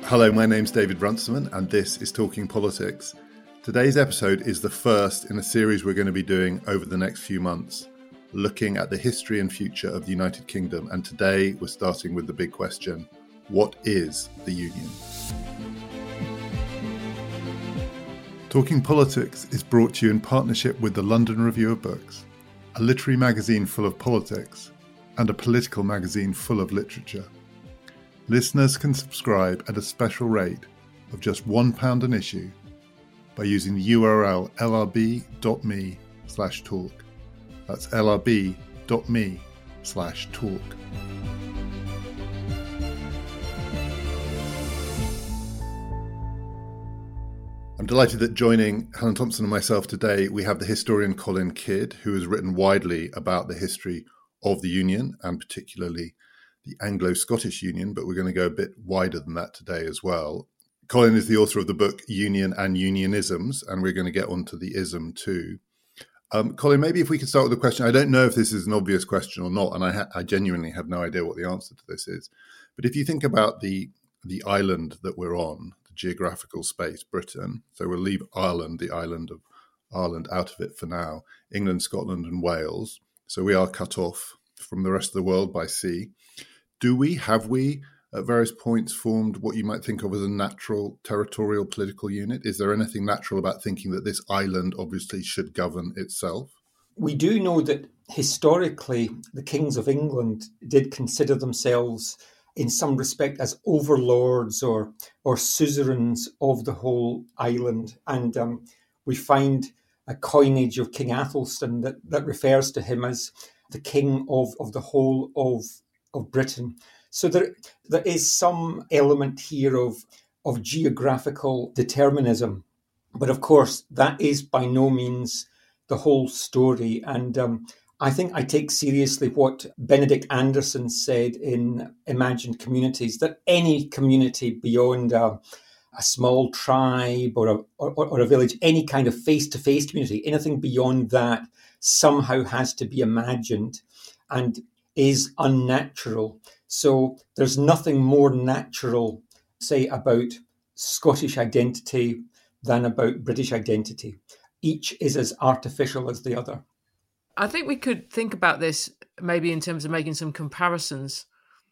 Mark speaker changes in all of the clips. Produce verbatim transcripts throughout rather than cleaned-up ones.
Speaker 1: Hello, my name's David Runciman, and this is Talking Politics. Today's episode is the first in a series we're going to be doing over the next few months, looking at the history and future of the United Kingdom. And today we're starting with the big question: what is the Union? Talking Politics is brought to you in partnership with the London Review of Books, a literary magazine full of politics and a political magazine full of literature. Listeners can subscribe at a special rate of just one pound an issue by using the U R L lrb.me slash talk. That's lrb.me slash talk. I'm delighted that joining Helen Thompson and myself today, we have the historian Colin Kidd, who has written widely about the history of the Union and particularly the Anglo-Scottish Union, but we're going to go a bit wider than that today as well. Colin is the author of the book Union and Unionisms, and we're going to get onto the ism too. Um, Colin, maybe if we could start with a question. I don't know if this is an obvious question or not, and I, ha- I genuinely have no idea what the answer to this is. But if you think about the the island that we're on, the geographical space, Britain, so we'll leave Ireland, the island of Ireland, out of it for now, England, Scotland and Wales. So we are cut off from the rest of the world by sea. Do we, have we, at various points formed what you might think of as a natural territorial political unit? Is there anything natural about thinking that this island obviously should govern itself?
Speaker 2: We do know that historically the kings of England did consider themselves in some respect as overlords or or suzerains of the whole island. And um, we find a coinage of King Athelstan that, that refers to him as the king of, of the whole of of Britain. So there there is some element here of of geographical determinism. But of course, that is by no means the whole story. And um, I think I take seriously what Benedict Anderson said in Imagined Communities, that any community beyond a, a small tribe or a, or, or a village, any kind of face-to-face community, anything beyond that somehow has to be imagined and is unnatural. So there's nothing more natural, say, about Scottish identity than about British identity. Each is as artificial as the other.
Speaker 3: I think we could think about this maybe in terms of making some comparisons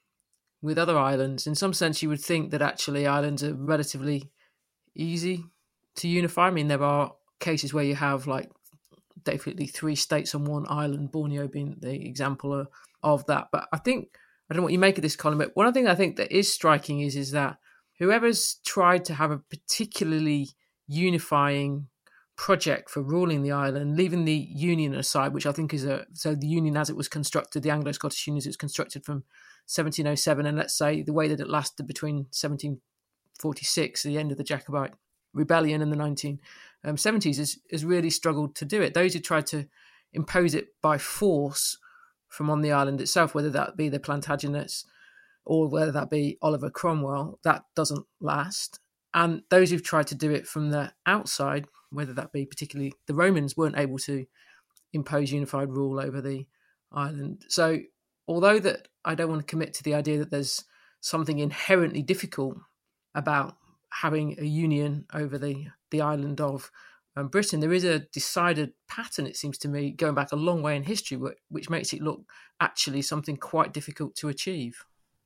Speaker 3: with other islands. In some sense, you would think that actually islands are relatively easy to unify. I mean, there are cases where you have like definitely three states on one island, Borneo being the example of, of that. But I think, I don't know what you make of this, Colin, but one thing I think that is striking is, is that whoever's tried to have a particularly unifying project for ruling the island, leaving the Union aside, which I think is a, so the Union as it was constructed, the Anglo-Scottish Union as it was constructed from seventeen oh seven, and let's say the way that it lasted between seventeen forty-six, the end of the Jacobite rebellion, in the nineteen seventies, has, has really struggled to do it. Those who tried to impose it by force from on the island itself, whether that be the Plantagenets or whether that be Oliver Cromwell, that doesn't last. And those who've tried to do it from the outside, whether that be particularly the Romans, weren't able to impose unified rule over the island. So although that I don't want to commit to the idea that there's something inherently difficult about having a union over the, the island of um, Britain, there is a decided pattern, it seems to me, going back a long way in history, which, which makes it look actually something quite difficult to achieve.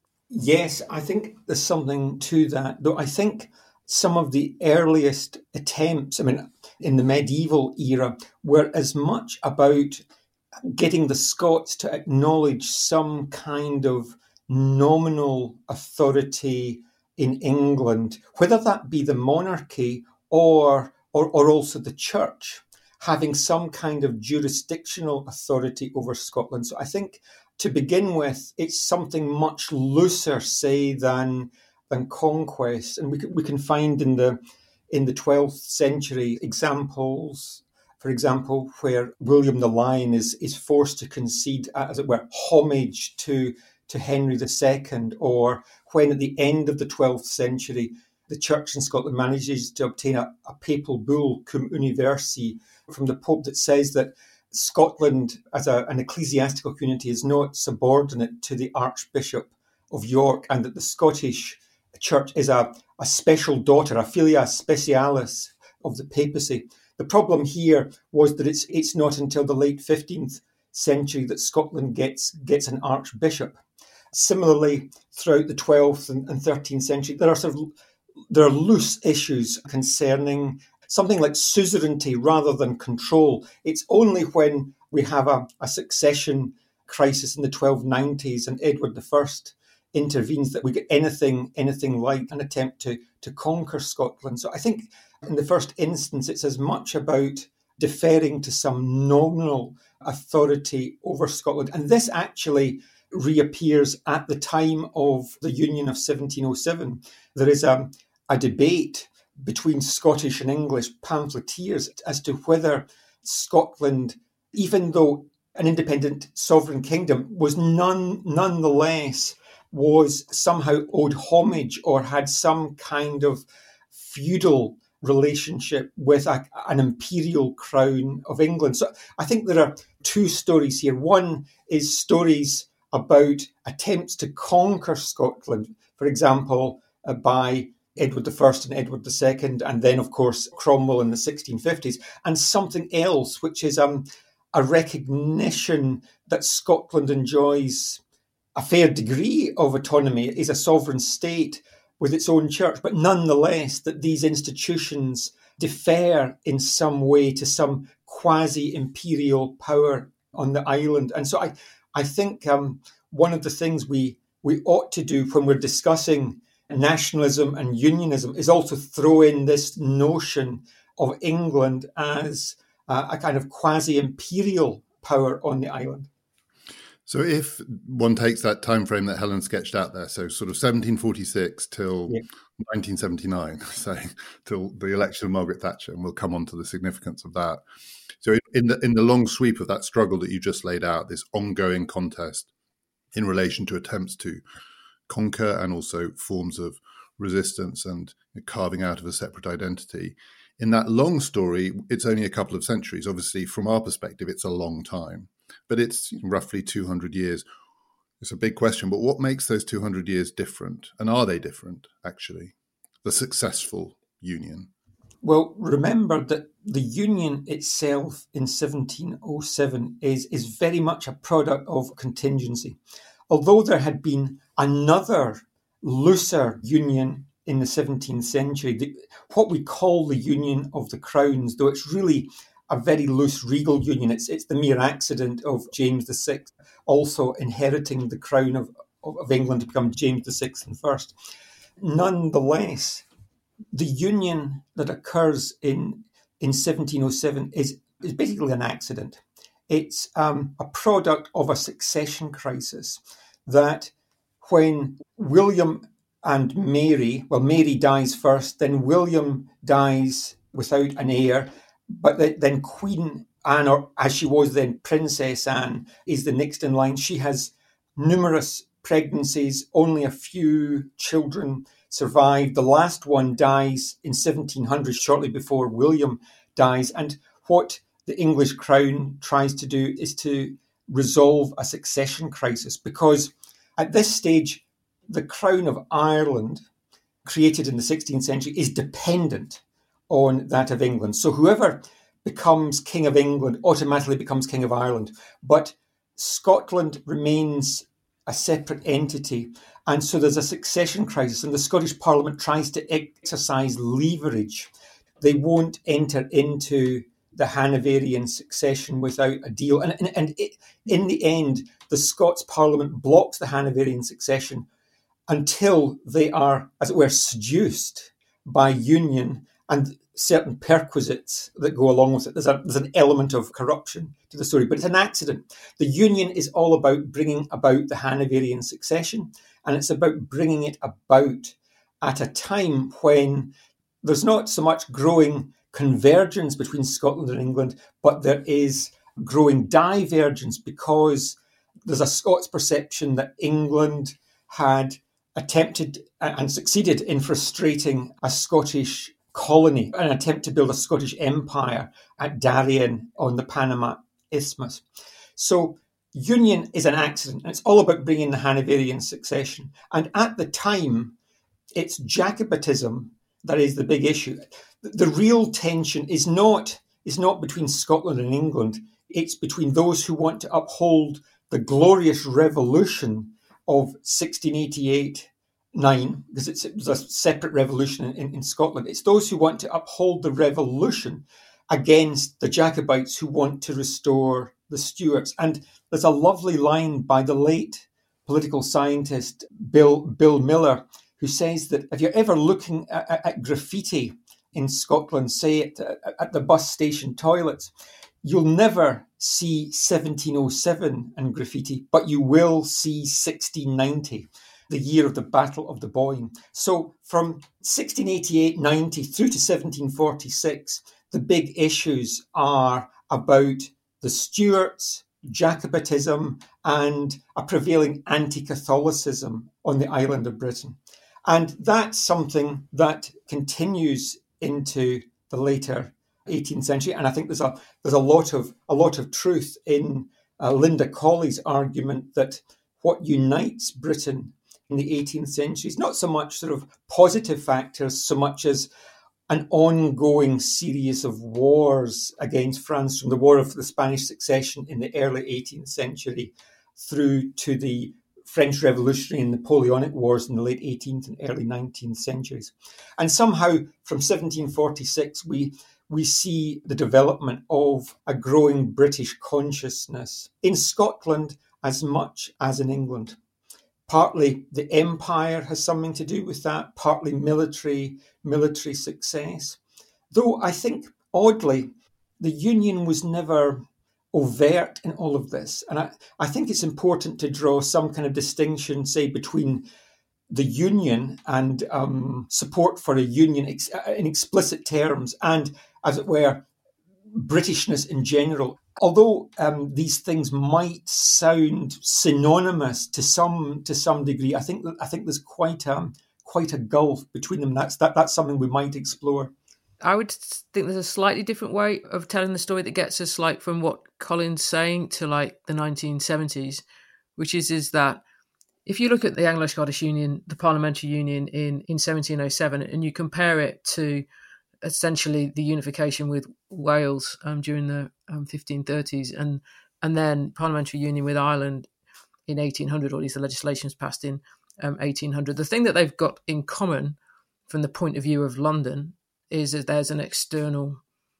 Speaker 2: Yes, I think there's something to that, though I think some of the earliest attempts, I mean, in the medieval era, were as much about getting the Scots to acknowledge some kind of nominal authority in England, whether that be the monarchy or, or, or also the church, having some kind of jurisdictional authority over Scotland. So I think to begin with, it's something much looser, say, than than conquest, and we can, we can find in the in the twelfth century examples, for example, where William the Lion is is forced to concede, as it were, homage to to Henry the Second, or when at the end of the twelfth century the Church in Scotland manages to obtain a, a papal bull, Cum Universi, from the Pope that says that Scotland as a, an ecclesiastical community is not subordinate to the Archbishop of York, and that the Scottish Church is a, a special daughter, a filia specialis of the papacy. The problem here was that it's it's not until the late fifteenth century that Scotland gets gets an archbishop. Similarly, throughout the twelfth and, and thirteenth century, there are sort of there are loose issues concerning something like suzerainty rather than control. It's only when we have a, a succession crisis in the twelve nineties and Edward the First intervenes that we get anything anything like an attempt to, to conquer Scotland. So I think in the first instance, it's as much about deferring to some nominal authority over Scotland. And this actually reappears at the time of the Union of seventeen oh seven. There is a, a debate between Scottish and English pamphleteers as to whether Scotland, even though an independent sovereign kingdom, was none nonetheless was somehow owed homage or had some kind of feudal relationship with a, an imperial crown of England. So I think there are two stories here. One is stories about attempts to conquer Scotland, for example, uh, by Edward the First and Edward the Second, and then, of course, Cromwell in the sixteen fifties, and something else, which is um, a recognition that Scotland enjoys a fair degree of autonomy, is a sovereign state with its own church, but nonetheless that these institutions defer in some way to some quasi-imperial power on the island. And so I, I think um, one of the things we, we ought to do when we're discussing nationalism and unionism is also throw in this notion of England as uh, a kind of quasi-imperial power on the island.
Speaker 1: So if one takes that time frame that Helen sketched out there, so sort of seventeen forty-six till yeah. nineteen seventy-nine, so till the election of Margaret Thatcher, and we'll come on to the significance of that. So in the in the long sweep of that struggle that you just laid out, this ongoing contest in relation to attempts to conquer and also forms of resistance and carving out of a separate identity, in that long story, it's only a couple of centuries. Obviously, from our perspective, it's a long time. But it's roughly two hundred years. It's a big question, but what makes those two hundred years different? And are they different, actually? The successful union.
Speaker 2: Well, remember that the union itself in seventeen oh seven is, is very much a product of contingency. Although there had been another looser union in the seventeenth century, the, what we call the Union of the Crowns, though it's really a very loose regal union. It's it's the mere accident of James the Sixth also inheriting the crown of, of, of England to become James the Sixth and First. Nonetheless, the union that occurs in, in seventeen oh seven is, is basically an accident. It's um, a product of a succession crisis that when William and Mary, well, Mary dies first, then William dies without an heir, but then Queen Anne, or as she was then Princess Anne, is the next in line. She has numerous pregnancies, only a few children survive. The last one dies in seventeen hundred, shortly before William dies. And what the English crown tries to do is to resolve a succession crisis, because at this stage, the crown of Ireland, created in the sixteenth century, is dependent on that of England. So whoever becomes King of England automatically becomes King of Ireland. But Scotland remains a separate entity. And so there's a succession crisis, and the Scottish Parliament tries to exercise leverage. They won't enter into the Hanoverian succession without a deal. And, and, and it, in the end, the Scots Parliament blocks the Hanoverian succession until they are, as it were, seduced by union and certain perquisites that go along with it. There's, a, there's an element of corruption to the story, but it's an accident. The union is all about bringing about the Hanoverian succession, and it's about bringing it about at a time when there's not so much growing convergence between Scotland and England, but there is growing divergence, because there's a Scots perception that England had attempted and succeeded in frustrating a Scottish colony, an attempt to build a Scottish empire at Darien on the Panama Isthmus. So union is an accident, and it's all about bringing the Hanoverian succession. And at the time, it's Jacobitism that is the big issue. The real tension is not, is not between Scotland and England. It's between those who want to uphold the glorious revolution of sixteen eighty-eight nine, because it's, it was a separate revolution in, in Scotland. It's those who want to uphold the revolution against the Jacobites who want to restore the Stuarts. And there's a lovely line by the late political scientist Bill, Bill Miller, who says that if you're ever looking at, at graffiti in Scotland, say at, at the bus station toilets, you'll never see seventeen oh seven in graffiti, but you will see sixteen ninety, the year of the Battle of the Boyne. So from sixteen eighty-eight ninety through to seventeen forty-six, the big issues are about the Stuarts, Jacobitism, and a prevailing anti-Catholicism on the island of Britain. And that's something that continues into the later eighteenth century. And I think there's a there's a lot of a lot of truth in uh, Linda Colley's argument that what unites Britain in the eighteenth century is not so much sort of positive factors, so much as an ongoing series of wars against France, from the War of the Spanish Succession in the early eighteenth century through to the French Revolutionary and Napoleonic Wars in the late eighteenth and early nineteenth centuries. And somehow from seventeen forty-six, we, we see the development of a growing British consciousness in Scotland as much as in England. Partly the empire has something to do with that, partly military, military success. Though I think, oddly, the Union was never overt in all of this. And I, I think it's important to draw some kind of distinction, say, between the Union and um, support for a Union ex- in explicit terms and, as it were, Britishness in general. Although um, these things might sound synonymous to some to some degree, I think that I think there's quite a quite a gulf between them. That's that that's something we might explore.
Speaker 3: I would think there's a slightly different way of telling the story that gets us like from what Colin's saying to like the nineteen seventies, which is is that if you look at the Anglo-Scottish Union, the Parliamentary Union in, in seventeen oh seven, and you compare it to essentially the unification with Wales um, during the um, fifteen thirties and and then Parliamentary Union with Ireland in eighteen hundred, or at least the legislation was passed in um, eighteen hundred. The thing that they've got in common from the point of view of London is that there's an external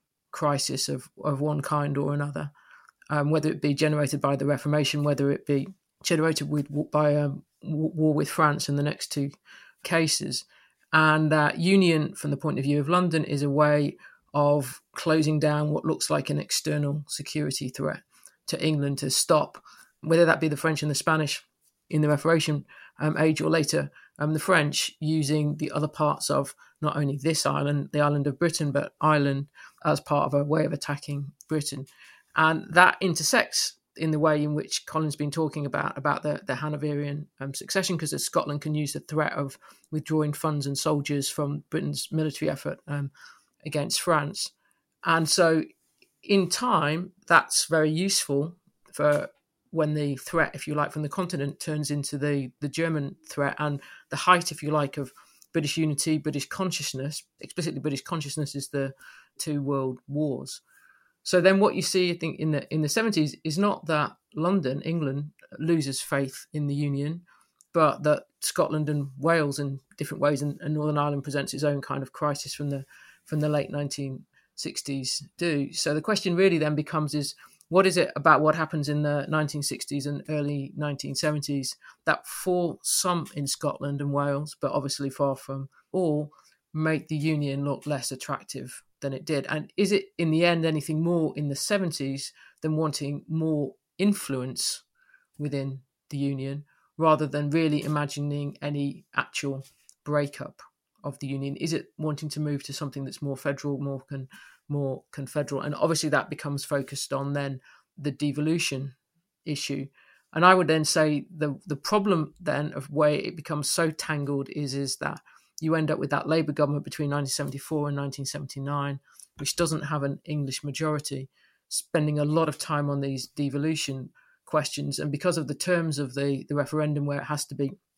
Speaker 3: crisis of, of one kind or another, um, whether it be generated by the Reformation, whether it be generated with, by a war with France in the next two cases. And that union, from the point of view of London, is a way of closing down what looks like an external security threat to England to stop, whether that be the French and the Spanish in the Reformation um, age or later, um, the French using the other parts of not only this island, the island of Britain, but Ireland as part of a way of attacking Britain. And that intersects in the way in which Colin's been talking about, about the, the Hanoverian um, succession, because Scotland can use the threat of withdrawing funds and soldiers from Britain's military effort um, against France. And so in time, that's very useful for when the threat, if you like, from the continent turns into the, the German threat, and the height, if you like, of British unity, British consciousness, explicitly British consciousness, is the two world wars. So then what you see, I think, in the in the seventies is not that London, England, loses faith in the Union, but that Scotland and Wales in different ways, and, and Northern Ireland presents its own kind of crisis from the from the late nineteen sixties do. So the question really then becomes is, what is it about what happens in the nineteen sixties and early nineteen seventies that for some in Scotland and Wales, but obviously far from all, make the Union look less attractive than it did? And is it in the end anything more in the seventies than wanting more influence within the Union rather than really imagining any actual breakup of the Union? Is it wanting to move to something that's more federal, more con, more confederal? And obviously that becomes focused on then the devolution issue. And I would then say the the problem then of where it becomes so tangled is is that you end up with that Labour government between nineteen seventy-four and nineteen seventy-nine, which doesn't have an English majority, spending a lot of time on these devolution questions. And because of the terms of the, the referendum, where it has to be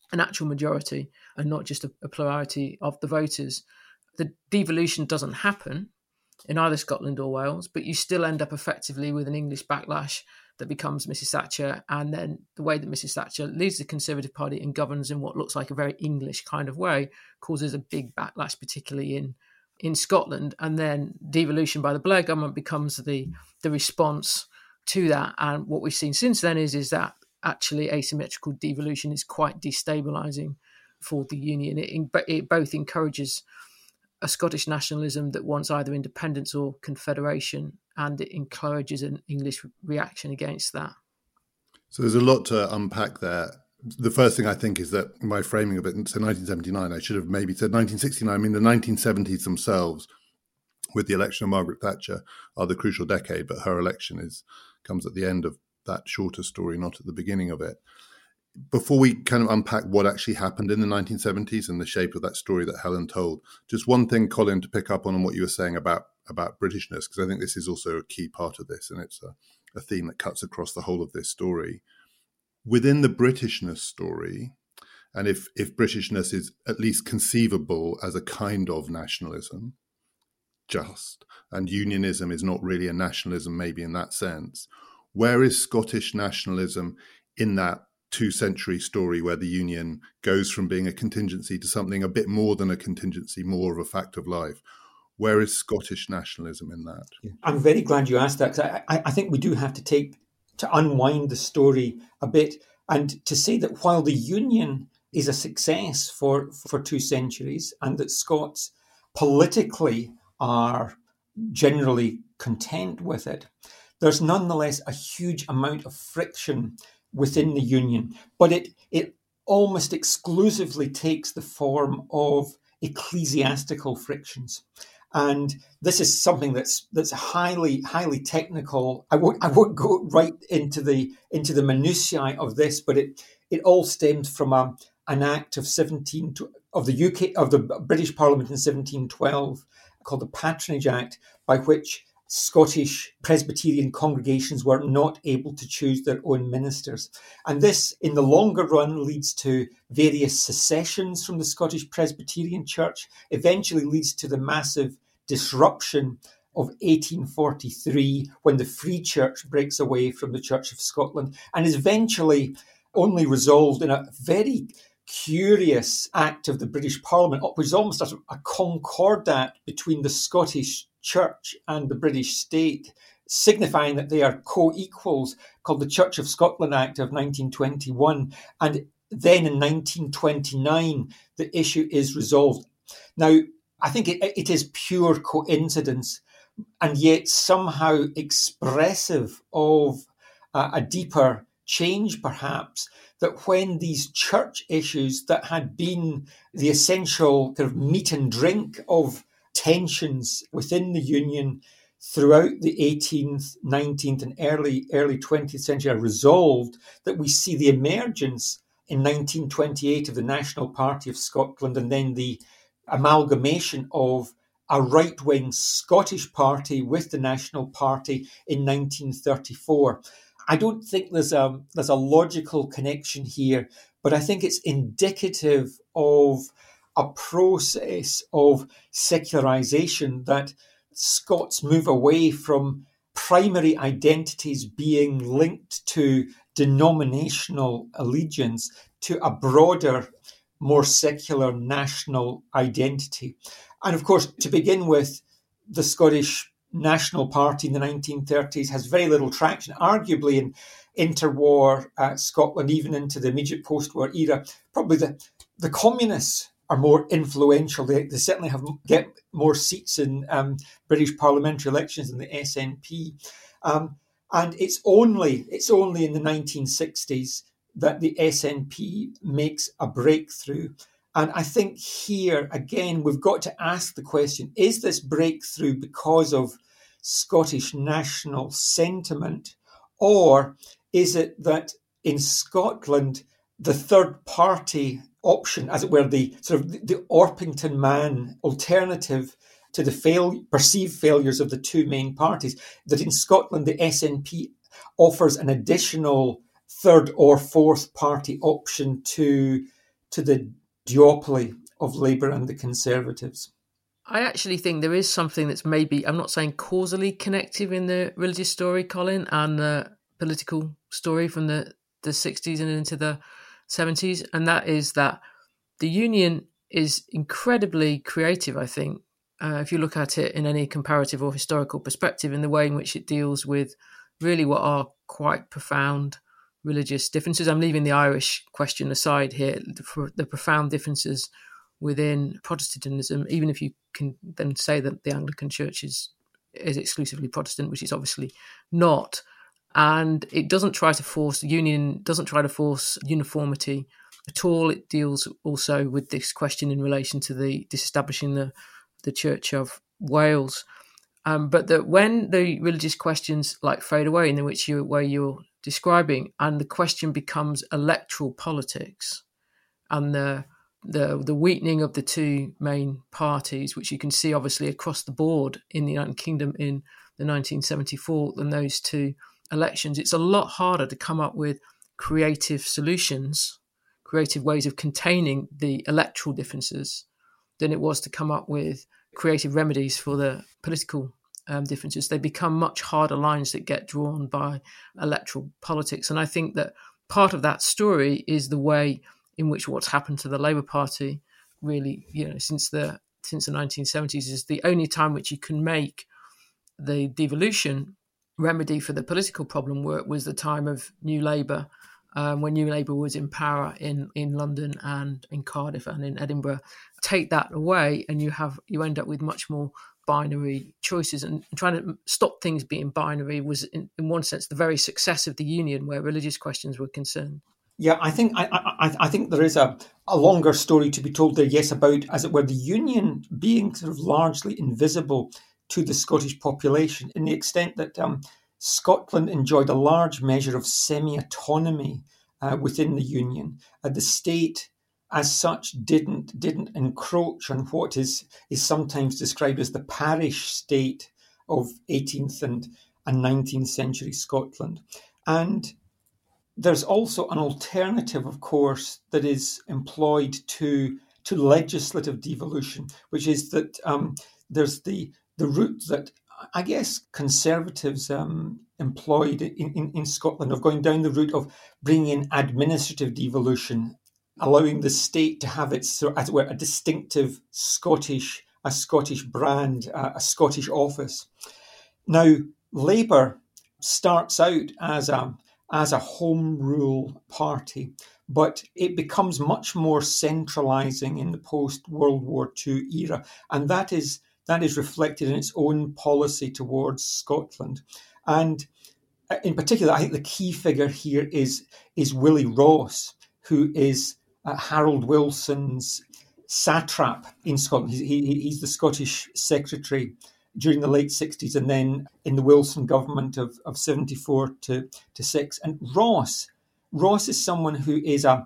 Speaker 3: an actual majority and not just a, a plurality of the voters. The devolution doesn't happen in either Scotland or Wales, but you still end up effectively with an English backlash that becomes Missus Thatcher, and then the way that Missus Thatcher leads the Conservative Party and governs in what looks like a very English kind of way causes a big backlash, particularly in, in Scotland. And then devolution by the Blair government becomes the, the response to that. And what we've seen since then is, is that actually asymmetrical devolution is quite destabilising for the Union. It, it both encourages a Scottish nationalism that wants either independence or confederation, and it encourages an English reaction against that.
Speaker 1: So there's a lot to unpack there. The first thing I think is that my framing of it, so nineteen seventy-nine, I should have maybe said nineteen sixty-nine. I mean, the nineteen seventies themselves, with the election of Margaret Thatcher, are the crucial decade, but her election is comes at the end of that shorter story, not at the beginning of it. Before we kind of unpack what actually happened in the nineteen seventies and the shape of that story that Helen told, just one thing, Colin, to pick up on, on what you were saying about, about Britishness, because I think this is also a key part of this, and it's a, a theme that cuts across the whole of this story. Within the Britishness story, and if, if Britishness is at least conceivable as a kind of nationalism, just, and unionism is not really a nationalism maybe in that sense, where is Scottish nationalism in that two-century story where the Union goes from being a contingency to something a bit more than a contingency, more of a fact of life? Where is Scottish nationalism in that?
Speaker 2: I'm very glad you asked that, because I, I think we do have to take to unwind the story a bit and to say that while the Union is a success for, for two centuries and that Scots politically are generally content with it, there's nonetheless a huge amount of friction within the Union, but it it almost exclusively takes the form of ecclesiastical frictions. And this is something that's that's highly highly technical. I won't I won't go right into the into the minutiae of this, but it it all stems from a, an act of seventeen of the U K of the British Parliament in seventeen twelve called the Patronage Act, by which Scottish Presbyterian congregations were not able to choose their own ministers. And this, in the longer run, leads to various secessions from the Scottish Presbyterian Church, eventually leads to the massive disruption of eighteen forty-three, when the Free Church breaks away from the Church of Scotland, and is eventually only resolved in a very curious act of the British Parliament, which is almost a, a concordat between the Scottish Church and the British state, signifying that they are co-equals, called the Church of Scotland Act of nineteen twenty-one. And then in nineteen twenty-nine, the issue is resolved. Now, I think it, it is pure coincidence, and yet somehow expressive of uh, a deeper change, perhaps, that when these church issues that had been the essential kind of meat and drink of tensions within the Union throughout the eighteenth, nineteenth and early early twentieth century are resolved, that we see the emergence in nineteen twenty-eight of the National Party of Scotland, and then the amalgamation of a right-wing Scottish party with the National Party in nineteen thirty-four. I don't think there's a there's a logical connection here, but I think it's indicative of a process of secularization, that Scots move away from primary identities being linked to denominational allegiance to a broader, more secular national identity. And of course, to begin with, the Scottish National Party in the nineteen thirties has very little traction, arguably in interwar uh, Scotland, even into the immediate post-war era. Probably the, the communists are more influential. They, they certainly have get more seats in um, British parliamentary elections than the S N P. Um, and it's only it's only in the nineteen sixties that the S N P makes a breakthrough. And I think here, again, we've got to ask the question, is this breakthrough because of Scottish national sentiment, or is it that in Scotland, the third party option, as it were, the sort of the Orpington Man alternative to the fail, perceived failures of the two main parties, that in Scotland, the S N P offers an additional third or fourth party option to to the duopoly of Labour and the Conservatives.
Speaker 3: I actually think there is something that's maybe, I'm not saying causally connective in the religious story, Colin, and the political story from the, the sixties and into the seventies. And that is that the Union is incredibly creative, I think, uh, if you look at it in any comparative or historical perspective, in the way in which it deals with really what are quite profound religious differences. I'm leaving the Irish question aside here, the, the profound differences within Protestantism, even if you can then say that the Anglican Church is, is exclusively Protestant, which it's obviously not. And it doesn't try to force, the Union doesn't try to force uniformity at all. It deals also with this question in relation to the disestablishing the, the Church of Wales. Um, but that when the religious questions like fade away, in which you where you're describing, and the question becomes electoral politics, and the the the weakening of the two main parties, which you can see obviously across the board in the United Kingdom in the nineteen seventy-four than those two elections, it's a lot harder to come up with creative solutions, creative ways of containing the electoral differences than it was to come up with creative remedies for the political um, differences. They become much harder lines that get drawn by electoral politics. And I think that part of that story is the way in which what's happened to the Labour Party really, you know, since the since the nineteen seventies is the only time which you can make the devolution remedy for the political problem work was the time of New Labour, um, when New Labour was in power in, in London and in Cardiff and in Edinburgh. Take that away and you have you end up with much more binary choices, and trying to stop things being binary was in, in one sense the very success of the Union where religious questions were concerned.
Speaker 2: Yeah, I think I, I, I think there is a, a longer story to be told there, yes, about, as it were, the Union being sort of largely invisible to the Scottish population, in the extent that um, Scotland enjoyed a large measure of semi-autonomy uh, within the Union. Uh, the state, as such, didn't didn't encroach on what is is sometimes described as the parish state of eighteenth and, and nineteenth century Scotland. And there's also an alternative, of course, that is employed to to legislative devolution, which is that um, there's the the route that I guess Conservatives um, employed in, in, in Scotland of going down the route of bringing in administrative devolution, allowing the state to have its, as it were, a distinctive Scottish, a Scottish brand, uh, a Scottish office. Now, Labour starts out as a as a home rule party, but it becomes much more centralising in the post-World War Two era, and that is that is reflected in its own policy towards Scotland. And in particular, I think the key figure here is, is Willie Ross, who is uh, Harold Wilson's satrap in Scotland. He, he, he's the Scottish secretary during the late sixties and then in the Wilson government of, of seventy-four to, to six. And Ross, Ross is someone who is a,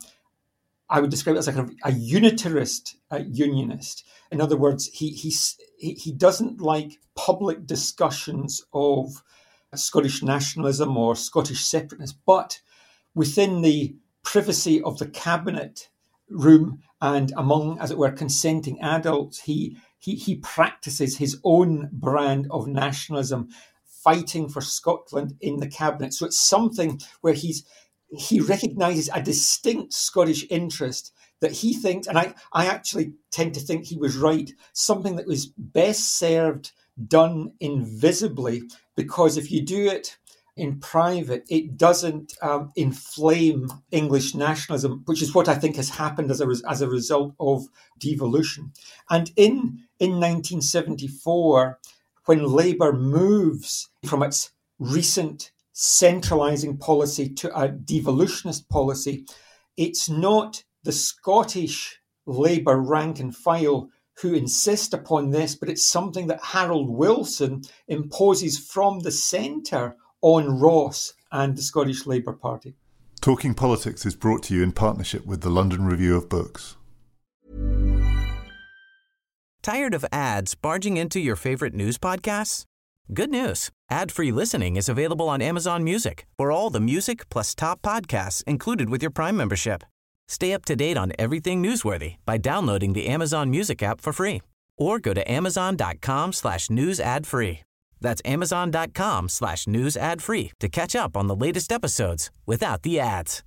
Speaker 2: I would describe it as like a, a unitarist uh, unionist. In other words, he, he, he doesn't like public discussions of Scottish nationalism or Scottish separateness, but within the privacy of the cabinet room and among, as it were, consenting adults, he he he practices his own brand of nationalism, fighting for Scotland in the cabinet. So it's something where he's he recognises a distinct Scottish interest that he thinks, and I, I actually tend to think he was right, something that was best served done invisibly, because if you do it in private, it doesn't um, inflame English nationalism, which is what I think has happened as a as a result of devolution. And in in nineteen seventy-four, when Labour moves from its recent centralising policy to a devolutionist policy, it's not the Scottish Labour rank and file who insist upon this, but it's something that Harold Wilson imposes from the centre on Ross and the Scottish Labour Party.
Speaker 1: Talking Politics is brought to you in partnership with the London Review of Books.
Speaker 4: Tired of ads barging into your favorite news podcasts? Good news. Ad-free listening is available on Amazon Music for all the music plus top podcasts included with your Prime membership. Stay up to date on everything newsworthy by downloading the Amazon Music app for free or go to amazon.com slash news ad free. That's amazon.com slash news ad free to catch up on the latest episodes without the ads.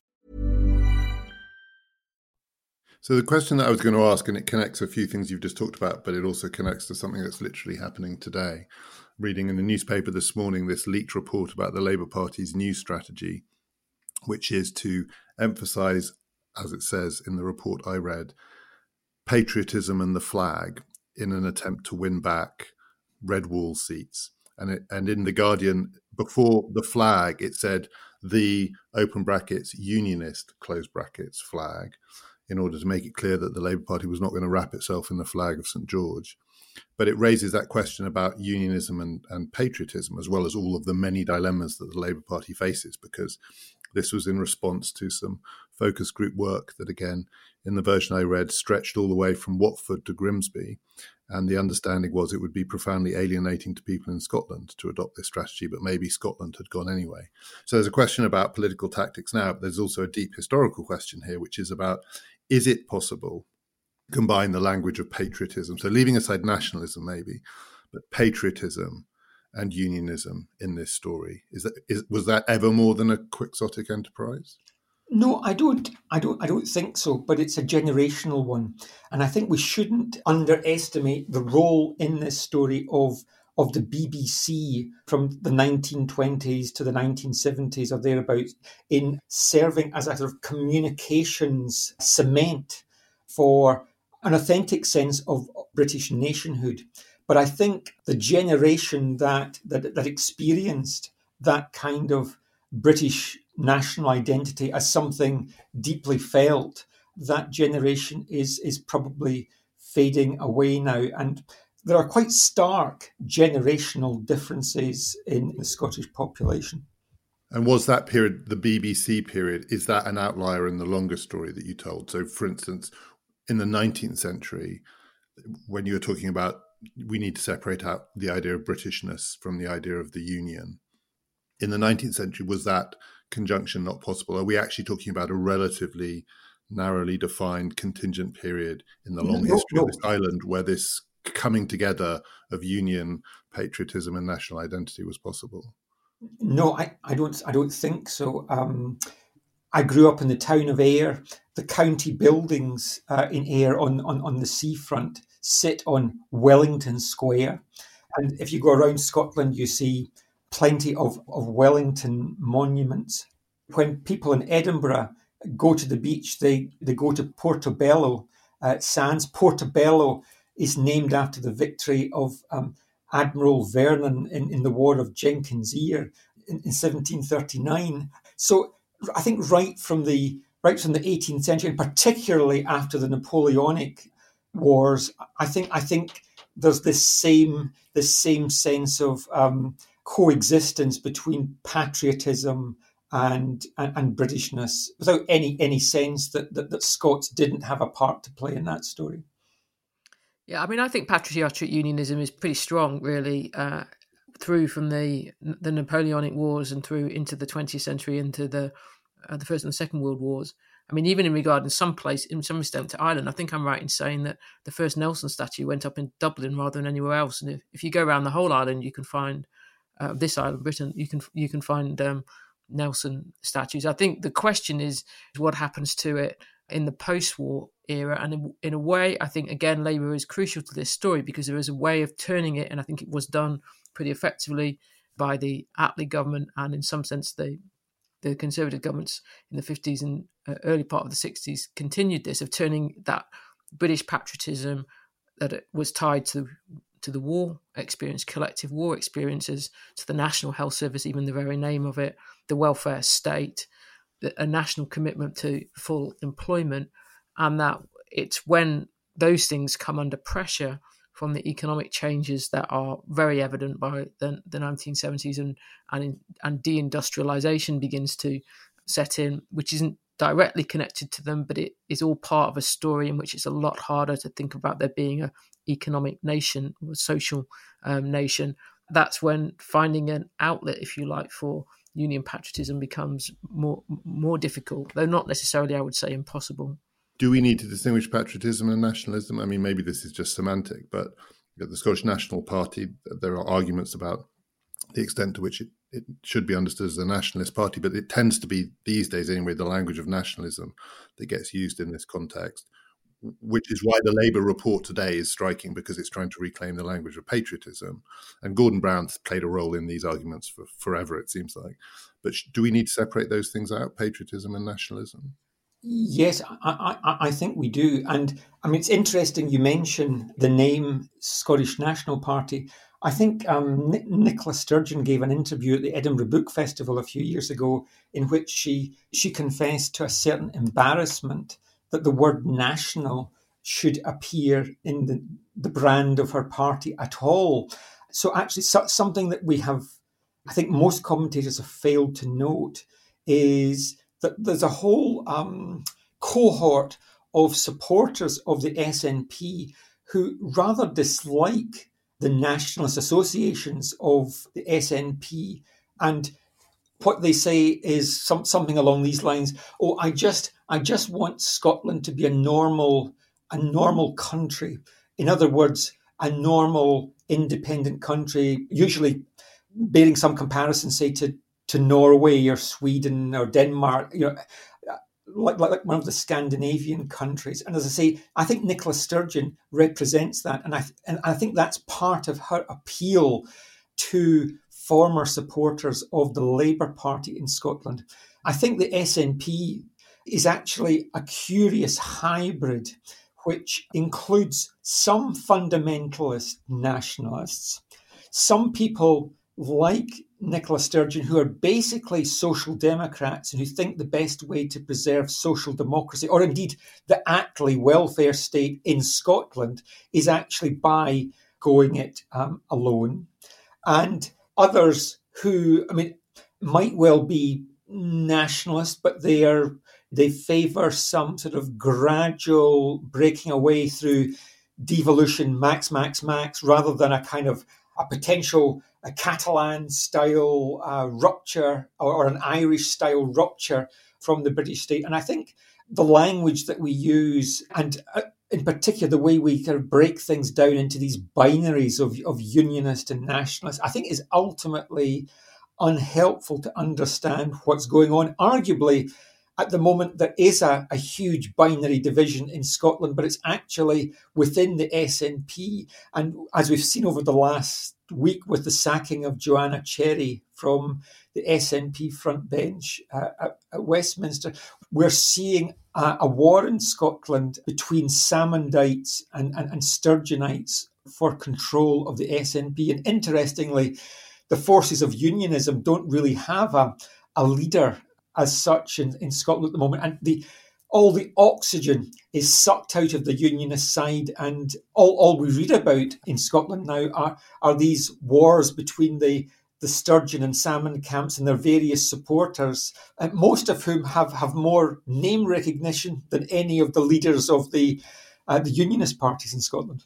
Speaker 1: So the question that I was going to ask, and it connects a few things you've just talked about, but it also connects to something that's literally happening today. Reading in the newspaper this morning, this leaked report about the Labour Party's new strategy, which is to emphasise, as it says in the report I read, patriotism and the flag in an attempt to win back red wall seats. And it, and in The Guardian, before the flag, it said the, open brackets, unionist, close brackets, flag, in order to make it clear that the Labour Party was not going to wrap itself in the flag of Saint George. But it raises that question about unionism and, and patriotism, as well as all of the many dilemmas that the Labour Party faces, because this was in response to some focus group work that, again, in the version I read, stretched all the way from Watford to Grimsby. And the understanding was it would be profoundly alienating to people in Scotland to adopt this strategy, but maybe Scotland had gone anyway. So there's a question about political tactics now, but there's also a deep historical question here, which is about, is it possible to combine the language of patriotism, so leaving aside nationalism maybe, but patriotism and unionism in this story? Is that is, was that ever more than a quixotic enterprise?
Speaker 2: No, I don't. I don't. I don't think so. But it's a generational one, and I think we shouldn't underestimate the role in this story of of the B B C from the nineteen twenties to the nineteen seventies or thereabouts in serving as a sort of communications cement for an authentic sense of British nationhood. But I think the generation that that, that experienced that kind of British national identity as something deeply felt, that generation is is probably fading away now. And there are quite stark generational differences in the Scottish population.
Speaker 1: And was that period, the B B C period, is that an outlier in the longer story that you told? So, for instance, in the nineteenth century, when you were talking about we need to separate out the idea of Britishness from the idea of the Union, in the nineteenth century, was that conjunction not possible? Are we actually talking about a relatively narrowly defined contingent period in the long
Speaker 2: no,
Speaker 1: history
Speaker 2: no.
Speaker 1: of this island where this coming together of union, patriotism and national identity was possible?
Speaker 2: No, I, I don't I don't think so. Um, I grew up in the town of Ayr. The county buildings uh, in Ayr on, on, on the seafront sit on Wellington Square. And if you go around Scotland, you see plenty of, of Wellington monuments. When people in Edinburgh go to the beach, they, they go to Portobello uh, Sands. Portobello is named after the victory of um, Admiral Vernon in, in the War of Jenkins' Ear in, in seventeen thirty-nine. So I think right from the right from the eighteenth century, and particularly after the Napoleonic Wars, I think I think there's this same this same sense of um, coexistence between patriotism and, and and Britishness, without any any sense that, that that Scots didn't have a part to play in that story.
Speaker 3: Yeah, I mean, I think patriotic unionism is pretty strong, really, uh, through from the the Napoleonic Wars and through into the twentieth century, into the uh, the First and the Second World Wars. I mean, even in regard in some place, in some extent to Ireland, I think I'm right in saying that the first Nelson statue went up in Dublin rather than anywhere else. And if, if you go around the whole island, you can find uh, this island, Britain, you can you can find um, Nelson statues. I think the question is what happens to it in the post-war era. And in, in a way, I think, again, Labour is crucial to this story because there is a way of turning it, and I think it was done pretty effectively by the Attlee government and in some sense the the Conservative governments in the fifties and uh, early part of the sixties continued this, of turning that British patriotism that it was tied to to the war experience, collective war experiences, to the National Health Service, even the very name of it, the welfare state, a national commitment to full employment, and that it's when those things come under pressure from the economic changes that are very evident by the, the nineteen seventies and and, in, and deindustrialization begins to set in, which isn't directly connected to them, but it is all part of a story in which it's a lot harder to think about there being a economic nation or a social um, nation. That's when finding an outlet, if you like, for Union patriotism becomes more more difficult, though not necessarily, I would say, impossible.
Speaker 1: Do we need to distinguish patriotism and nationalism? I mean, maybe this is just semantic, but the Scottish National Party, there are arguments about the extent to which it, it should be understood as a nationalist party, but it tends to be, these days anyway, the language of nationalism that gets used in this context, which is why the Labour report today is striking, because it's trying to reclaim the language of patriotism. And Gordon Brown's played a role in these arguments for forever, it seems like. But do we need to separate those things out, patriotism and nationalism?
Speaker 2: Yes, I, I, I think we do. And I mean, it's interesting you mention the name Scottish National Party. I think um, N- Nicola Sturgeon gave an interview at the Edinburgh Book Festival a few years ago in which she she confessed to a certain embarrassment that the word national should appear in the, the brand of her party at all. So actually so, something that we have, I think most commentators have failed to note, is that there's a whole um, cohort of supporters of the S N P who rather dislike the nationalist associations of the S N P, and what they say is some, something along these lines: "Oh, I just, I just want Scotland to be a normal, a normal country. In other words, a normal independent country, usually bearing some comparison, say to to Norway or Sweden or Denmark, you know, like, like one of the Scandinavian countries." And as I say, I think Nicola Sturgeon represents that. And I, and I think that's part of her appeal to former supporters of the Labour Party in Scotland. I think the S N P is actually a curious hybrid, which includes some fundamentalist nationalists, some people like Nicola Sturgeon, who are basically social democrats and who think the best way to preserve social democracy, or indeed the Attlee welfare state in Scotland, is actually by going it um, alone. And others who, I mean, might well be nationalist, but they are they favour some sort of gradual breaking away through devolution, max, max, max, rather than a kind of a potential a Catalan-style uh, rupture or, or an Irish-style rupture from the British state. And I think the language that we use, and uh, in particular the way we kind of break things down into these binaries of, of unionist and nationalist, I think is ultimately unhelpful to understand what's going on. Arguably, at the moment, there is a, a huge binary division in Scotland, but it's actually within the S N P. And as we've seen over the last week with the sacking of Joanna Cherry from the S N P front bench uh, at, at Westminster, we're seeing a, a war in Scotland between Salmondites and, and, and Sturgeonites for control of the S N P. And interestingly, the forces of unionism don't really have a, a leader as such in, in Scotland at the moment. And the all the oxygen is sucked out of the unionist side, and all, all we read about in Scotland now are, are these wars between the, the Sturgeon and Salmond camps and their various supporters, and most of whom have, have more name recognition than any of the leaders of the uh, the unionist parties in Scotland.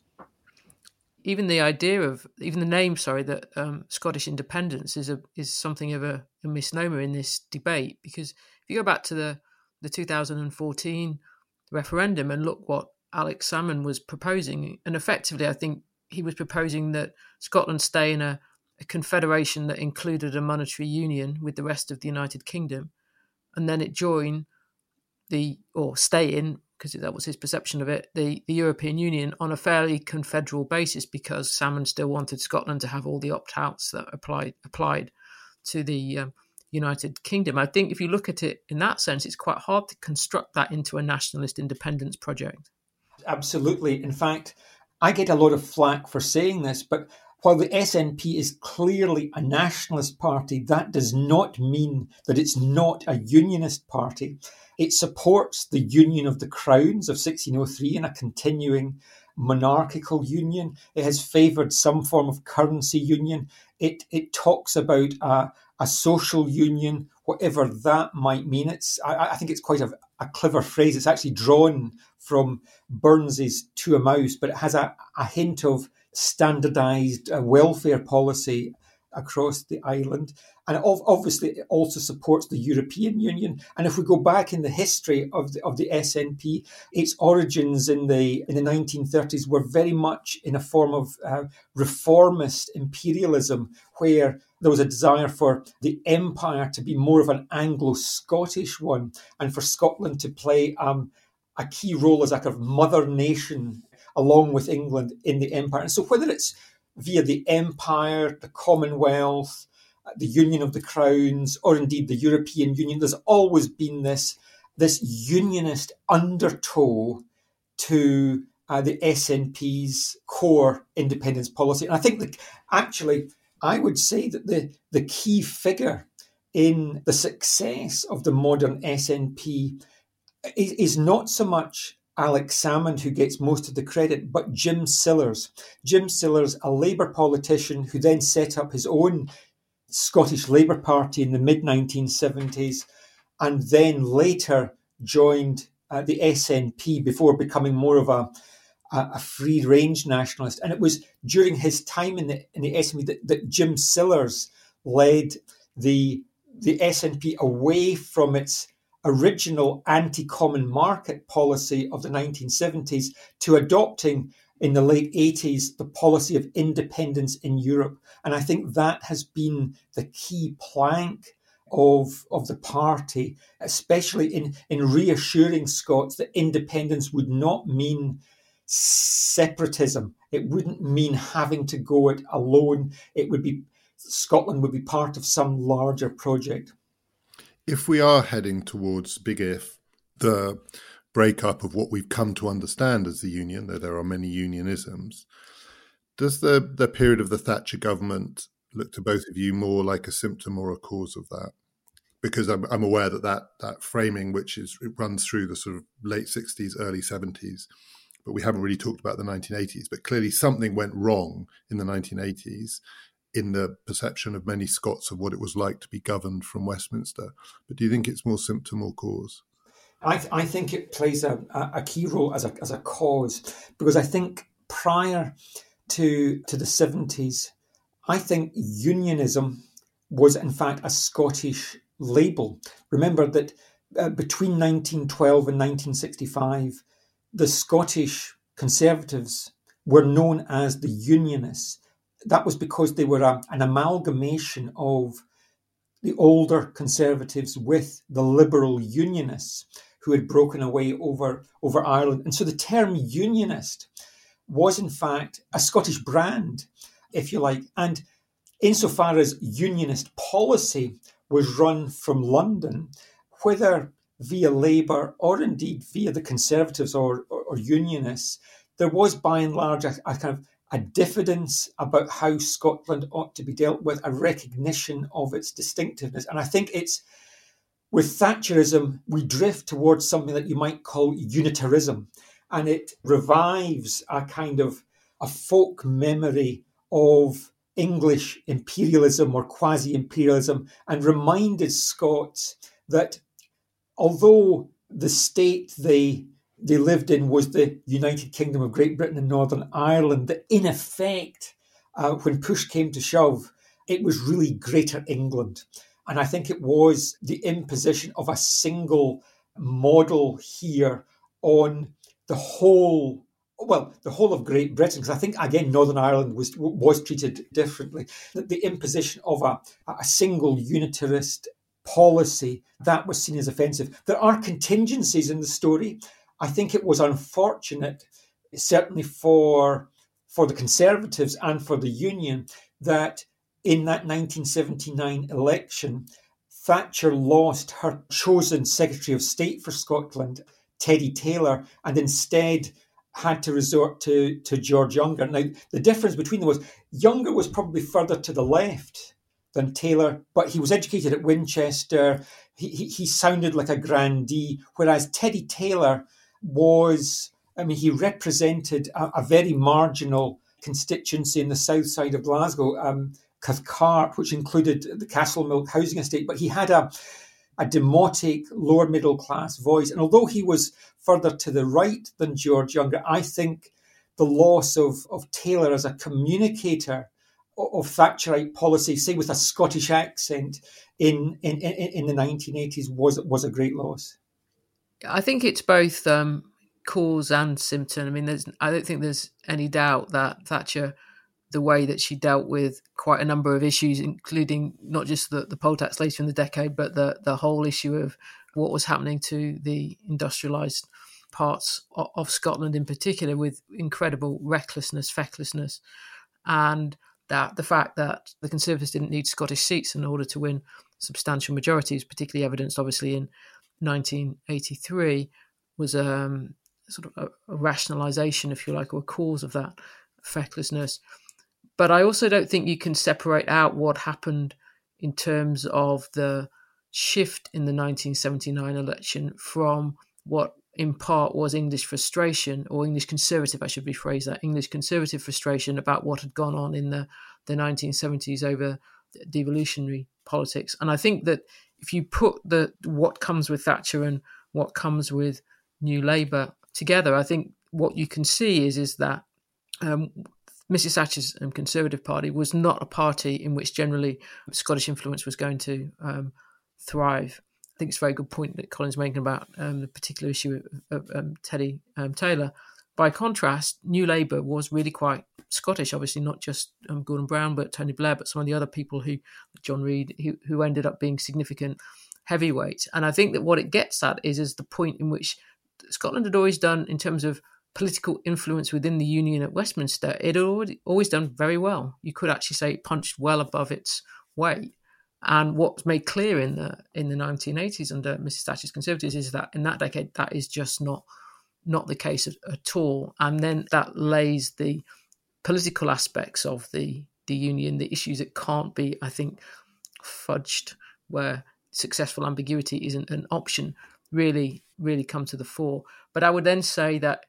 Speaker 3: Even the idea of, even the name, sorry, that um, Scottish independence is a is something of a, a misnomer in this debate, because if you go back to the, the two thousand fourteen referendum and look what Alex Salmond was proposing, and effectively I think he was proposing that Scotland stay in a, a confederation that included a monetary union with the rest of the United Kingdom, and then it join the, or stay in, because that was his perception of it, the, the European Union on a fairly confederal basis, because Salmond still wanted Scotland to have all the opt-outs that applied applied to the um, United Kingdom. I think if you look at it in that sense, it's quite hard to construct that into a nationalist independence project.
Speaker 2: Absolutely. In fact, I get a lot of flack for saying this, but while the S N P is clearly a nationalist party, that does not mean that it's not a unionist party. It supports the Union of the Crowns of sixteen oh three and a continuing monarchical union. It has favoured some form of currency union. It it talks about a, a social union, whatever that might mean. It's I, I think it's quite a, a clever phrase. It's actually drawn from Burns's To a Mouse, but it has a, a hint of standardised uh, welfare policy across the island. And obviously, it also supports the European Union. And if we go back in the history of the, of the S N P, its origins in the in the nineteen thirties were very much in a form of uh, reformist imperialism, where there was a desire for the empire to be more of an Anglo-Scottish one, and for Scotland to play um, a key role as a kind of mother nation along with England in the empire. And so whether it's via the empire, the Commonwealth, the Union of the Crowns, or indeed the European Union, there's always been this, this unionist undertow to uh, the S N P's core independence policy. And I think that actually, I would say that the, the key figure in the success of the modern S N P is, is not so much Alex Salmond, who gets most of the credit, but Jim Sillars. Jim Sillars, a Labour politician who then set up his own Scottish Labour Party in the mid nineteen seventies, and then later joined uh, the S N P before becoming more of a, a, a free-range nationalist. And it was during his time in the in the S N P that, that Jim Sillars led the the S N P away from its original anti-common market policy of the nineteen seventies to adopting in the late eighties the policy of independence in Europe. And I think that has been the key plank of, of the party, especially in, in reassuring Scots that independence would not mean separatism. It wouldn't mean having to go it alone. It would be Scotland would be part of some larger project.
Speaker 1: If we are heading towards, big if, the breakup of what we've come to understand as the union, though there are many unionisms, does the, the period of the Thatcher government look to both of you more like a symptom or a cause of that? Because I'm, I'm aware that, that that framing, which is it runs through the sort of late sixties, early seventies, but we haven't really talked about the nineteen eighties. But clearly something went wrong in the nineteen eighties in the perception of many Scots of what it was like to be governed from Westminster. But do you think it's more symptom or cause?
Speaker 2: I, th- I think it plays a, a key role as a as a cause, because I think prior to to the seventies, I think unionism was in fact a Scottish label. Remember that uh, between nineteen twelve and nineteen sixty-five, the Scottish Conservatives were known as the Unionists. That was because they were a, an amalgamation of the older Conservatives with the liberal Unionists who had broken away over, over Ireland. And so the term unionist was in fact a Scottish brand, if you like. And insofar as unionist policy was run from London, whether via Labour or indeed via the Conservatives or, or, or Unionists, there was by and large a, a kind of a diffidence about how Scotland ought to be dealt with, a recognition of its distinctiveness. And I think it's with Thatcherism, we drift towards something that you might call unitarism, and it revives a kind of a folk memory of English imperialism or quasi-imperialism, and reminded Scots that although the state they they lived in was the United Kingdom of Great Britain and Northern Ireland, that in effect, uh, when push came to shove, it was really Greater England. And I think it was the imposition of a single model here on the whole, well, the whole of Great Britain, because I think, again, Northern Ireland was was treated differently. The imposition of a, a single unitarist policy, that was seen as offensive. There are contingencies in the story. I think it was unfortunate, certainly for, for the Conservatives and for the Union, that in that nineteen seventy-nine election, Thatcher lost her chosen Secretary of State for Scotland, Teddy Taylor, and instead had to resort to, to George Younger. Now, the difference between them was Younger was probably further to the left than Taylor, but he was educated at Winchester. He, he, he sounded like a grandee, whereas Teddy Taylor was, I mean, he represented a, a very marginal constituency in the south side of Glasgow, um, Cathcart, which included the Castlemilk housing estate, but he had a, a demotic lower middle class voice. And although he was further to the right than George Younger, I think the loss of, of Taylor as a communicator of Thatcherite policy, say with a Scottish accent in in, in, in the nineteen eighties, was was a great loss?
Speaker 3: I think it's both um, cause and symptom. I mean, there's I don't think there's any doubt that Thatcher, the way that she dealt with quite a number of issues, including not just the, the poll tax later in the decade, but the, the whole issue of what was happening to the industrialised parts of, of Scotland in particular, with incredible recklessness, fecklessness, and that the fact that the Conservatives didn't need Scottish seats in order to win substantial majorities, particularly evidenced obviously in nineteen eighty-three, was um, sort of a, a rationalisation, if you like, or a cause of that fecklessness. But I also don't think you can separate out what happened in terms of the shift in the nineteen seventy-nine election from what in part was English frustration, or English conservative, I should rephrase that, English conservative frustration about what had gone on in the, the nineteen seventies over devolutionary politics. And I think that if you put the what comes with Thatcher and what comes with New Labour together, I think what you can see is, is that um, Missus Thatcher's um, Conservative Party was not a party in which generally Scottish influence was going to um, thrive. I think it's a very good point that Colin's making about um, the particular issue of, of um, Teddy um, Taylor. By contrast, New Labour was really quite Scottish, obviously not just um, Gordon Brown, but Tony Blair, but some of the other people who, John Reid, who, who ended up being significant heavyweights. And I think that what it gets at is, is the point in which Scotland had always done, in terms of political influence within the Union at Westminster, it had already, always done very well. You could actually say it punched well above its weight. And what's made clear in the in the nineteen eighties under Missus Thatcher's Conservatives is that in that decade, that is just not not the case at, at all. And then that lays the political aspects of the, the Union, the issues that can't be, I think, fudged, where successful ambiguity isn't an option, really, really come to the fore. But I would then say that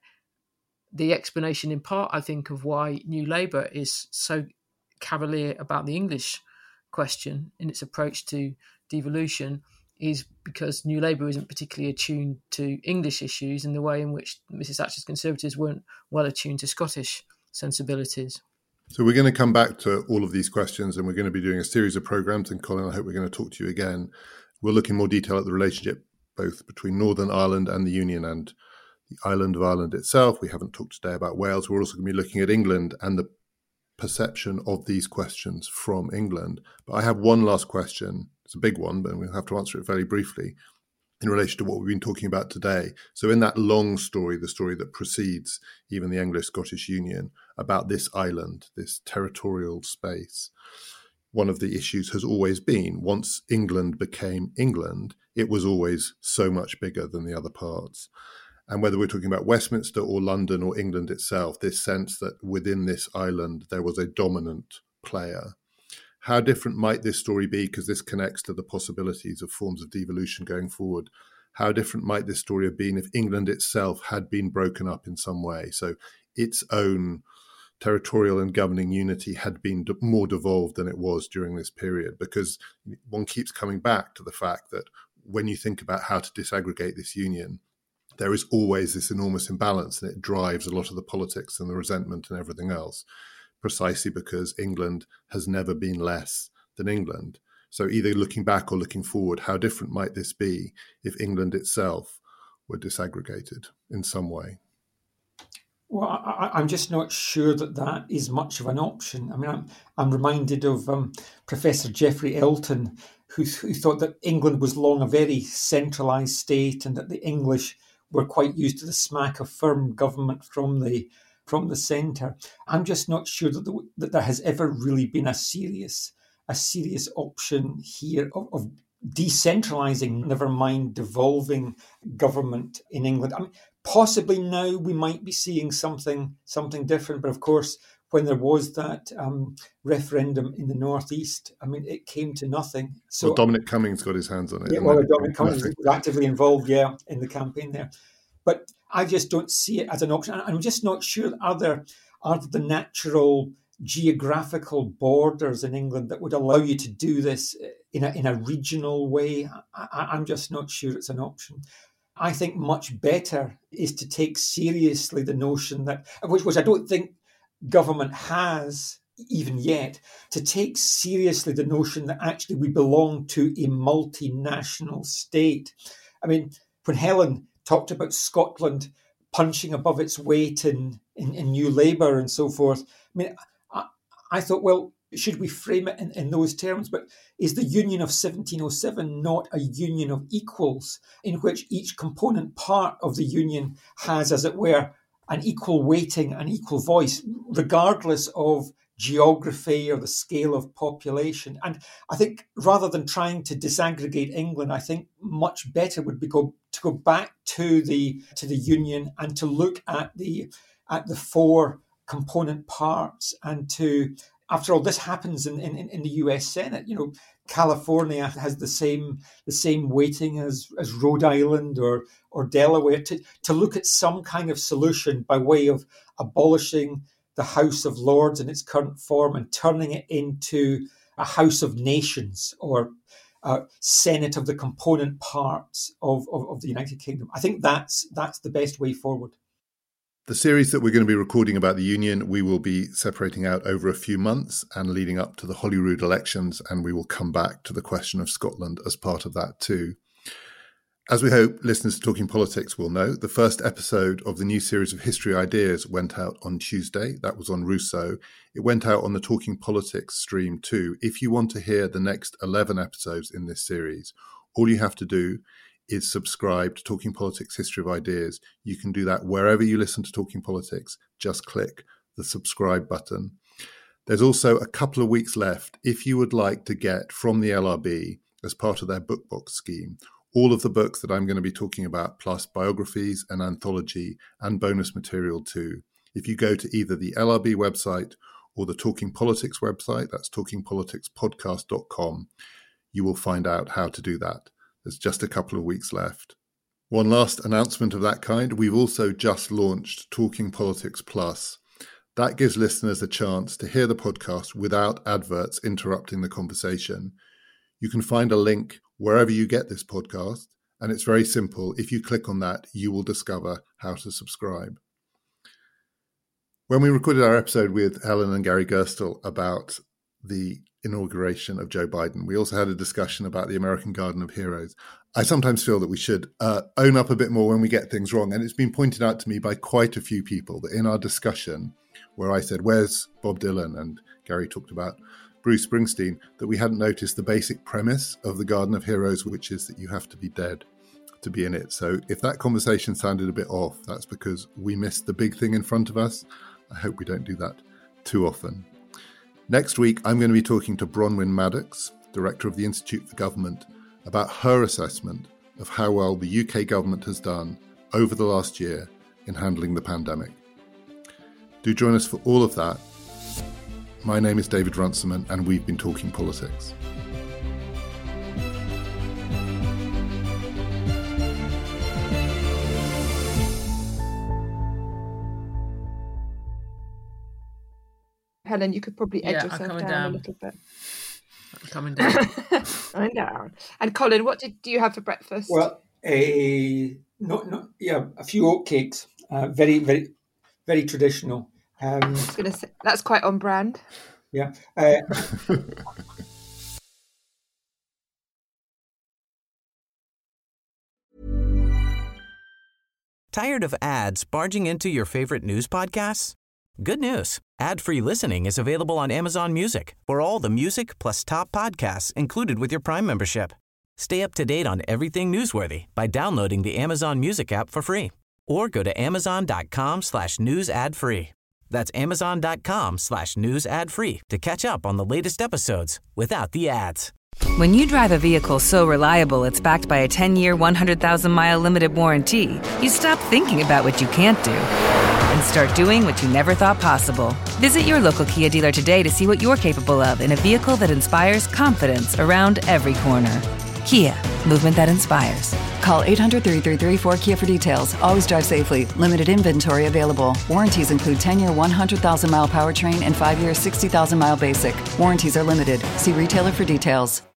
Speaker 3: the explanation in part, I think, of why New Labour is so cavalier about the English question in its approach to devolution is because New Labour isn't particularly attuned to English issues in the way in which Missus Thatcher's Conservatives weren't well attuned to Scottish sensibilities.
Speaker 1: So we're going to come back to all of these questions, and we're going to be doing a series of programmes, and Colin, I hope we're going to talk to you again. We'll look in more detail at the relationship both between Northern Ireland and the Union and the island of Ireland itself. We haven't talked today about Wales. We're also going to be looking at England and the perception of these questions from England. But I have one last question. It's a big one, but we'll have to answer it very briefly in relation to what we've been talking about today. So in that long story, the story that precedes even the Anglo-Scottish Union, about this island, this territorial space, one of the issues has always been, once England became England, it was always so much bigger than the other parts. And whether we're talking about Westminster or London or England itself, this sense that within this island there was a dominant player. How different might this story be, because this connects to the possibilities of forms of devolution going forward? How different might this story have been if England itself had been broken up in some way? So its own territorial and governing unity had been more devolved than it was during this period, because one keeps coming back to the fact that when you think about how to disaggregate this union, there is always this enormous imbalance, and it drives a lot of the politics and the resentment and everything else, precisely because England has never been less than England. So either looking back or looking forward, how different might this be if England itself were disaggregated in some way?
Speaker 2: Well, I, I'm just not sure that that is much of an option. I mean, I'm, I'm reminded of um, Professor Geoffrey Elton, who, who thought that England was long a very centralised state and that the English were quite used to the smack of firm government from the from the centre. I'm just not sure that, the, that there has ever really been a serious a serious option here of, of decentralising, never mind devolving government in England. I mean, possibly now we might be seeing something something different, but of course, when there was that um, referendum in the northeast, I mean, it came to nothing. So
Speaker 1: well, Dominic Cummings got his hands on it.
Speaker 2: Yeah, well, Dominic Cummings was actively involved, yeah, in the campaign there. But I just don't see it as an option. I'm just not sure, are there, are the natural geographical borders in England that would allow you to do this in a, in a regional way? I, I'm just not sure it's an option. I think much better is to take seriously the notion that, which, which I don't think government has even yet, to take seriously the notion that actually we belong to a multinational state. I mean, when Helen talked about Scotland punching above its weight in, in, in New Labour and so forth, I mean, I, I thought, well, should we frame it in, in those terms? But is the Union of seventeen oh seven not a union of equals in which each component part of the Union has, as it were, an equal weighting, an equal voice, regardless of geography or the scale of population? And I think rather than trying to disaggregate England, I think much better would be go, to go back to the to the Union and to look at the at the four component parts, and to, after all, this happens in, in, in the U S Senate. You know, California has the same the same weighting as, as Rhode Island or or Delaware. To, to look at some kind of solution by way of abolishing the House of Lords in its current form and turning it into a House of Nations, or a Senate of the component parts of, of, of the United Kingdom. I think that's that's the best way forward.
Speaker 1: The series that we're going to be recording about the Union, we will be separating out over a few months and leading up to the Holyrood elections, and we will come back to the question of Scotland as part of that too. As we hope listeners to Talking Politics will know, the first episode of the new series of History Ideas went out on Tuesday. That was on Rousseau. It went out on the Talking Politics stream too. If you want to hear the next eleven episodes in this series, all you have to do is subscribe to Talking Politics History of Ideas. You can do that wherever you listen to Talking Politics. Just click the subscribe button. There's also a couple of weeks left if you would like to get from the L R B, as part of their book box scheme, all of the books that I'm going to be talking about, plus biographies, an anthology, and bonus material too. If you go to either the L R B website or the Talking Politics website, that's talking politics podcast dot com, you will find out how to do that. There's just a couple of weeks left. One last announcement of that kind, we've also just launched Talking Politics Plus. That gives listeners a chance to hear the podcast without adverts interrupting the conversation. You can find a link wherever you get this podcast, and it's very simple. If you click on that, you will discover how to subscribe. When we recorded our episode with Helen and Gary Gerstle about the inauguration of Joe Biden, we also had a discussion about the American Garden of Heroes. I sometimes feel that we should uh, own up a bit more when we get things wrong, and it's been pointed out to me by quite a few people that in our discussion, where I said, where's Bob Dylan? And Gary talked about Bruce Springsteen, that we hadn't noticed the basic premise of the Garden of Heroes, which is that you have to be dead to be in it. So if that conversation sounded a bit off, that's because we missed the big thing in front of us. I hope we don't do that too often. Next week, I'm going to be talking to Bronwyn Maddox, Director of the Institute for Government, about her assessment of how well the U K government has done over the last year in handling the pandemic. Do join us for all of that. My name is David Runciman, and we've been talking politics.
Speaker 5: Helen, you could probably edge
Speaker 3: Yeah,
Speaker 5: yourself down,
Speaker 3: down.
Speaker 5: a little bit.
Speaker 3: I'm coming down.
Speaker 5: I'm down. And Colin, what did do you have for breakfast?
Speaker 2: Well, a no, no, yeah, a few oatcakes. Uh, very, very, very traditional. Um,
Speaker 5: I was gonna say that's quite on brand.
Speaker 2: yeah. Uh,
Speaker 4: Tired of ads barging into your favorite news podcasts? Good news. Ad-free listening is available on Amazon Music for all the music plus top podcasts included with your Prime membership. Stay up to date on everything newsworthy by downloading the Amazon Music app for free or go to amazon.com slash news ad free. That's amazon.com slash news ad free to catch up on the latest episodes without the ads.
Speaker 6: When you drive a vehicle so reliable it's backed by a ten-year, one hundred thousand mile limited warranty, you stop thinking about what you can't do and start doing what you never thought possible. Visit your local Kia dealer today to see what you're capable of in a vehicle that inspires confidence around every corner. Kia, movement that inspires.
Speaker 7: Call eight hundred, three three three, four K I A for details. Always drive safely. Limited inventory available. Warranties include ten-year, one hundred thousand mile powertrain and five-year, sixty thousand mile basic. Warranties are limited. See retailer for details.